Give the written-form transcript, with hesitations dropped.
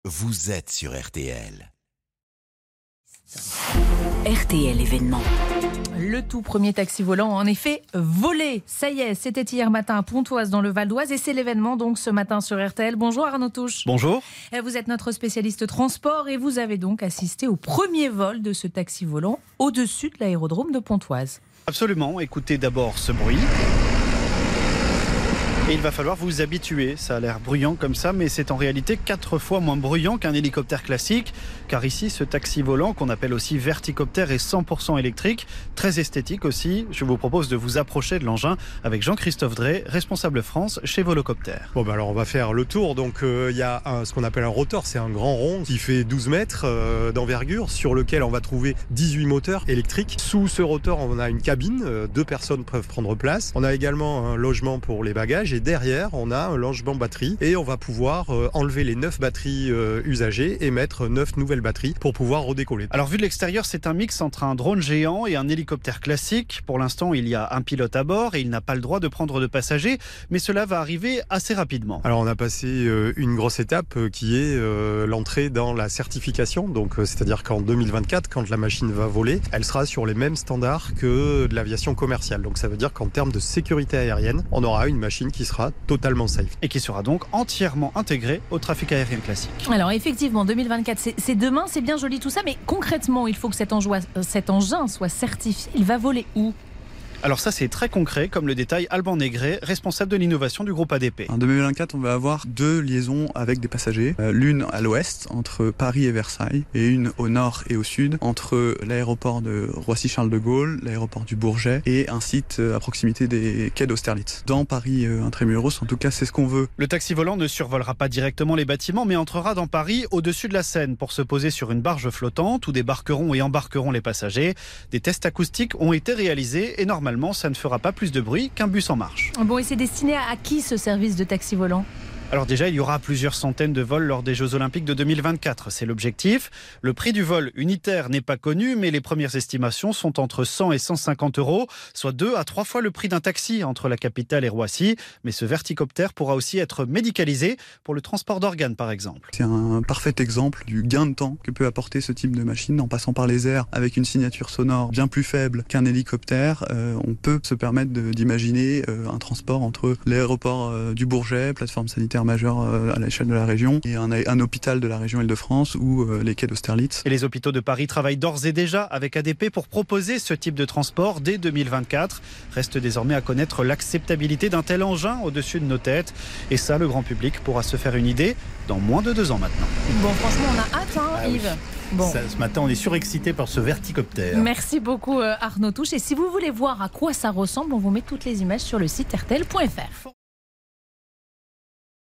vous êtes sur RTL. RTL événement. Le tout premier taxi volant, en effet, volé. Ça y est, c'était hier matin à Pontoise dans le Val d'Oise et c'est l'événement donc ce matin sur RTL. Bonjour Arnaud Touche. Bonjour. Vous êtes notre spécialiste transport et vous avez donc assisté au premier vol de ce taxi volant au-dessus de l'aérodrome de Pontoise. Absolument, écoutez d'abord ce bruit. Et il va falloir vous habituer, ça a l'air bruyant comme ça, mais c'est en réalité 4 fois moins bruyant qu'un hélicoptère classique, car ici ce taxi volant, qu'on appelle aussi verticoptère, est 100% électrique, très esthétique aussi. Je vous propose de vous approcher de l'engin avec Jean-Christophe Drey, responsable France chez Volocopter. Bon bah alors on va faire le tour, donc il y a ce qu'on appelle un rotor, c'est un grand rond qui fait 12 mètres d'envergure, sur lequel on va trouver 18 moteurs électriques. Sous ce rotor on a une cabine, 2 personnes peuvent prendre place. On a également un logement pour les bagages et derrière on a un logement batterie et on va pouvoir enlever les 9 batteries usagées et mettre 9 nouvelles batteries pour pouvoir redécoller. Alors vu de l'extérieur, c'est un mix entre un drone géant et un hélicoptère classique. Pour l'instant, il y a un pilote à bord et il n'a pas le droit de prendre de passagers, mais cela va arriver assez rapidement. Alors on a passé une grosse étape qui est l'entrée dans la certification, donc c'est-à-dire qu'en 2024, quand la machine va voler, elle sera sur les mêmes standards que de l'aviation commerciale. Donc ça veut dire qu'en termes de sécurité aérienne, on aura une machine qui sera totalement safe. Et qui sera donc entièrement intégrée au trafic aérien classique. Alors effectivement, 2024, c'est demain, c'est bien joli tout ça, mais concrètement, il faut que cet engin soit certifié. Il va voler où ? Alors ça c'est très concret, comme le détaille Alban Négret, responsable de l'innovation du groupe ADP. En 2024, on va avoir 2 liaisons avec des passagers. L'une à l'ouest, entre Paris et Versailles, et une au nord et au sud, entre l'aéroport de Roissy-Charles de Gaulle, l'aéroport du Bourget, et un site à proximité des quais d'Austerlitz. Dans Paris intramuros, en tout cas, c'est ce qu'on veut. Le taxi volant ne survolera pas directement les bâtiments, mais entrera dans Paris au-dessus de la Seine pour se poser sur une barge flottante où débarqueront et embarqueront les passagers. Des tests acoustiques ont été réalisés et normalement, ça ne fera pas plus de bruit qu'un bus en marche. Bon, et c'est destiné à qui ce service de taxi volant ? Alors déjà, il y aura plusieurs centaines de vols lors des Jeux Olympiques de 2024, c'est l'objectif. Le prix du vol unitaire n'est pas connu, mais les premières estimations sont entre 100 et 150 euros, soit 2 à 3 fois le prix d'un taxi entre la capitale et Roissy. Mais ce verticoptère pourra aussi être médicalisé pour le transport d'organes, par exemple. C'est un parfait exemple du gain de temps que peut apporter ce type de machine en passant par les airs avec une signature sonore bien plus faible qu'un hélicoptère. On peut se permettre d'imaginer un transport entre l'aéroport du Bourget, plateforme sanitaire majeur à l'échelle de la région, et un hôpital de la région Île-de-France ou les quais d'Austerlitz. Et les hôpitaux de Paris travaillent d'ores et déjà avec ADP pour proposer ce type de transport dès 2024. Reste désormais à connaître l'acceptabilité d'un tel engin au-dessus de nos têtes. Et ça, le grand public pourra se faire une idée dans moins de 2 ans maintenant. Bon, franchement, on a hâte, Yves. Bon. Ce matin, on est surexcité par ce verticoptère. Merci beaucoup Arnaud Touche. Et si vous voulez voir à quoi ça ressemble, on vous met toutes les images sur le site rtl.fr.